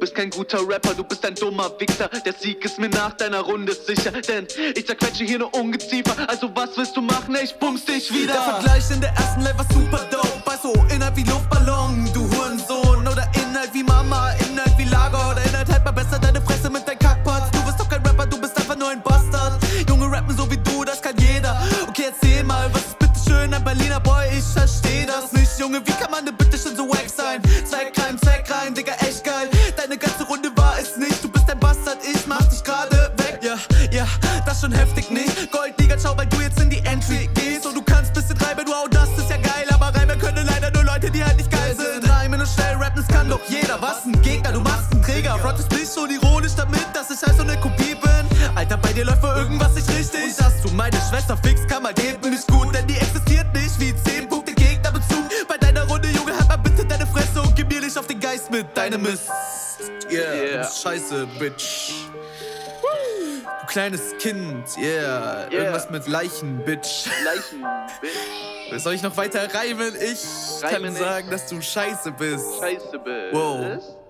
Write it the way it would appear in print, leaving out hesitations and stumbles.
bist kein guter Rapper, du bist ein dummer Wichser. Der Sieg ist mir nach deiner Runde sicher, denn ich zerquetsche hier nur Ungeziefer. Also was willst du machen? Ich bums dich wieder. Der Vergleich in der ersten Live war super dope. Also Inhalt wie Luftballon, du Hurensohn. Oder Inhalt wie Mama, Inhalt wie Lager. Oder Inhalt halt mal besser deine Fresse mit deinem Kackpot. Du bist doch kein Rapper, du bist einfach nur ein Bastard. Junge rappen so wie du, das kann jeder. Okay, erzähl mal, was ist bitte schön ein Berliner Boy? Ich versteh das nicht, Junge, wie kann man denn bitte schon so wack sein? Zweck rein, Digga, echt geil. Deine ganze Runde war es nicht, du bist ein Bastard, ich mach dich gerade weg. Ja, das schon heftig nicht. Goldliga, schau, weil du jetzt in die Entry gehst. Und du kannst bisschen reimen, du auch das ist ja geil. Aber reimen können leider nur Leute, die halt nicht geil sind. Reimen und schnell rappen, das kann doch jeder. Was ein Gegner, du machst einen Träger. Frontest mich schon ironisch damit, dass ich halt so eine Kopie bin. Alter, bei dir läuft für irgendwas nicht richtig. Und dass du meine Schwester fixst, kann mal eben nicht gut. Denn die existiert nicht wie 10 Punkte Gegnerbezug. Bei deiner Runde, Junge, halt mal bitte deine Fresse und gib mir nicht auf den Geist mit deinem Mist. Yeah. Scheiße, Bitch. Du kleines Kind, yeah. Irgendwas mit Leichen, Bitch. Soll ich noch weiter reimen? Ich kann sagen, dass du scheiße bist. Scheiße bist. Wow.